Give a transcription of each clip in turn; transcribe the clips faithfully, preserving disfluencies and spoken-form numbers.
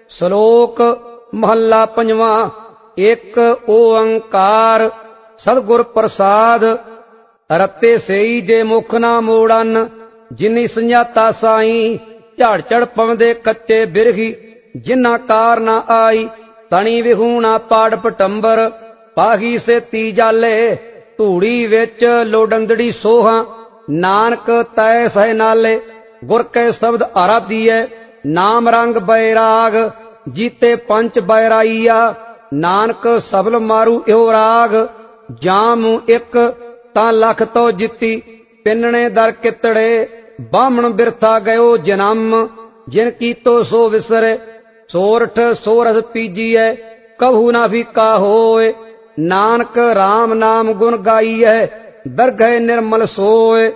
ਸ਼ਲੋਕ ਮਹੱਲਾ ਪੰਜਵਾਂ। ਇੱਕ ਓੰਕਾਰ ਸਤਿਗੁਰ ਪ੍ਰਸਾਦ, ਰਤੇ ਸਈ ਜੇ ਮੁਖ ਨਾ ਮੋੜਨ, ਜਿਨੀ ਸੰਜਾਤਾ ਸਾਈ। ਝੜ ਝੜ ਪਵਦੇ ਕੱਚੇ ਬਿਰਹੀ, ਜਿਨਾ ਕਾਰ ਨਾ ਆਈ। ਤਣੀ ਵਿਹੂਣਾ ਪਾੜ ਪਟੰਬਰ, ਪਾਹੀ ਸੇਤੀ ਜਾਲੇ। ਧੂੜੀ ਵਿੱਚ ਲੋਡੰਦੜੀ ਸੋਹਾਂ, ਨਾਨਕ ਤੈ ਸਹਿ ਨਾਲੇ। ਗੁਰ ਕੈ ਸ਼ਬਦ ਆਰਾਧੀਐ, ਨਾਮ ਰੰਗ ਬੈਰਾਗ। ਜੀਤੇ ਪੰਚ ਬੈਰਾਈਆ, ਨਾਨਕ ਸਬਲ ਮਾਰੂ ਇਹੋ ਰਾਗ। ਜਾਮੂ ਇੱਕ ਤਾਂ ਲੱਖ ਤੋ ਜਿੱਤੀ, ਪਿੰਨਣੇ ਦਰ ਕਿਤੜੇ। ਬਾਹਮਣ ਬਿਰਥਾ ਗਇਓ ਜਨਮ, ਜਿਨ ਕੀਤੋ ਸੋ ਵਿਸਰੇ। ਸੋਰਠ ਸੋਰਸ ਪੀਜੀਐ, ਕਹੂ ਨਾ ਫੀਕਾ ਹੋਏ। ਨਾਨਕ ਰਾਮ ਨਾਮ ਗੁਣ ਗਾਈਐ, ਦਰਗਹਿ ਨਿਰਮਲ ਸੋਏ।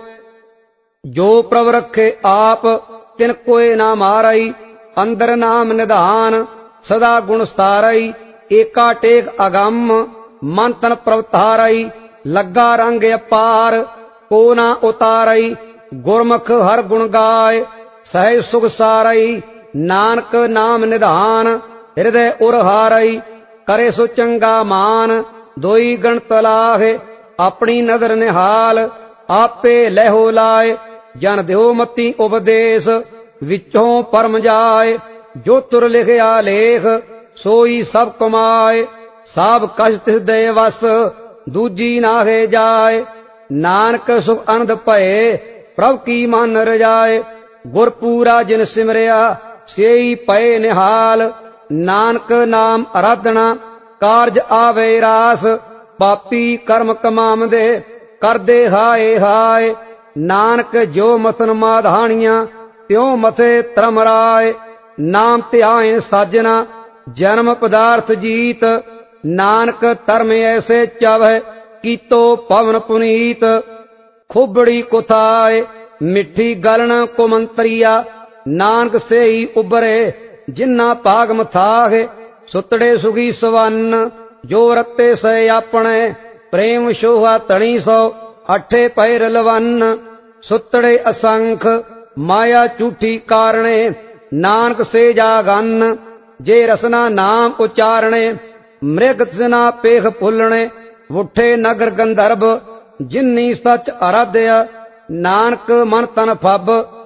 ਜੋ ਪ੍ਰਭ ਰਖੇ ਆਪ, ਤਿਨ ਕੋਇ ਨਾ ਮਾਰਈ। ਅੰਦਰ ਨਾਮ ਨਿਧਾਨ, ਸਦਾ ਗੁਣ ਸਾਰਈ। ਏਕਾ ਟੇਕ ਅਗੰਮ, ਮਨ ਤਨ ਪ੍ਰਭ ਧਾਰਈ। ਲੱਗਾ ਰੰਗ ਅਪਾਰ, ਕੋ ਨਾ ਉਤਾਰਈ। ਗੁਰਮੁਖ ਹਰ ਗੁਣ ਗਾਏ, ਸਹਿਜ ਸੁਖ ਸਾਰਈ। ਨਾਨਕ ਨਾਮ ਨਿਧਾਨ, ਹਿਰਦੈ ਉਰ ਹਾਰਈ। ਕਰੇ ਸੋ ਚੰਗਾ ਮਾਨ, ਦੋਈ ਗਣਤ ਲਾਹੇ। ਆਪਣੀ ਨਦਰ ਨਿਹਾਲ, ਆਪੇ ਲਹਿਓ ਲਾਏ। ਜਨ ਦਿਓ ਮਤੀ ਉਪਦੇਸ਼, ਵਿੱਚੋਂ ਪਰਮ ਜਾਏ। ਜੋ ਤੁਰ ਲਿਖਿਆ ਲੇਖ, ਸੋਈ ਸਭ ਕਮਾਏ। ਸਭ ਕਛ ਤਿਸ ਦੇ ਵਸ, ਦੂਜੀ ਨਾਹੇ ਜਾਏ। ਨਾਨਕ ਸੁਖ ਅਨੰਦ ਭਏ, ਪ੍ਰਭ ਕੀ ਮਨ ਰਜਾਏ। ਗੁਰ ਪੂਰਾ ਜਿਨ ਸਿਮਰਿਆ, ਸੇਈ ਪਏ ਨਿਹਾਲ। ਨਾਨਕ ਨਾਮ ਅਰਾਧਨਾ, ਕਾਰਜ ਆਵੇ ਰਾਸ। ਪਾਪੀ ਕਰਮ ਕਮਾਵਦੇ, ਕਰਦੇ ਹਾਏ ਹਾਏ। ਨਾਨਕ ਜੋ ਮਥਨ ਮਾਧਾਣੀਆਂ, ਤਿਉ ਮਥੇ ਧਰਮ ਰਾਏ। ਨਾਮ ਧਿਆਇ ਸਾਜਨਾ, ਜਨਮ ਪਦਾਰਥ ਜੀਤ। ਨਾਨਕ ਧਰਮ ਐਸੇ ਚਾਵੈ, ਕੀਤੋ ਪਵਨ ਪੁਨੀਤ। ਖੁਬੜੀ ਕੁਥਾਏ, ਮਿੱਠੀ ਗਲਣ ਕੁਮੰਤਰੀਆ। ਨਾਨਕ ਸੇਈ ਉਬਰੇ, ਜਿਨਾ ਭਾਗ ਮਥਾਹੇ। ਸੁਤੜੇ ਸੁਖੀ ਸਵੰਨ, ਜੋ ਰਤੇ ਸੇ ਆਪਣੇ। ਪ੍ਰੇਮ ਸ਼ੋਭਾ ਤਣੀ ਸੋ, ਅਠੇ ਪੈਰ ਲਵੰਨ। ਸੁਤੜੇ ਅਸੰਖ, ਮਾਇਆ ਝੂਠੀ ਕਾਰਣੇ। ਨਾਨਕ ਸੇ ਜਾਗਨ, ਜੇ ਰਸਨਾ ਨਾਮ ਉਚਾਰਣੇ। ਮ੍ਰਿਗ ਤ੍ਰਿਸ਼ਨਾ ਪੇਖ ਭੁੱਲਣੇ, ਵੁੱਠੇ ਨਗਰ ਗੰਧਰਬ। ਜਿਨੀ ਸੱਚ ਅਰਾਧਿਆ, ਨਾਨਕ ਮਨ ਤਨ ਫੱਬ।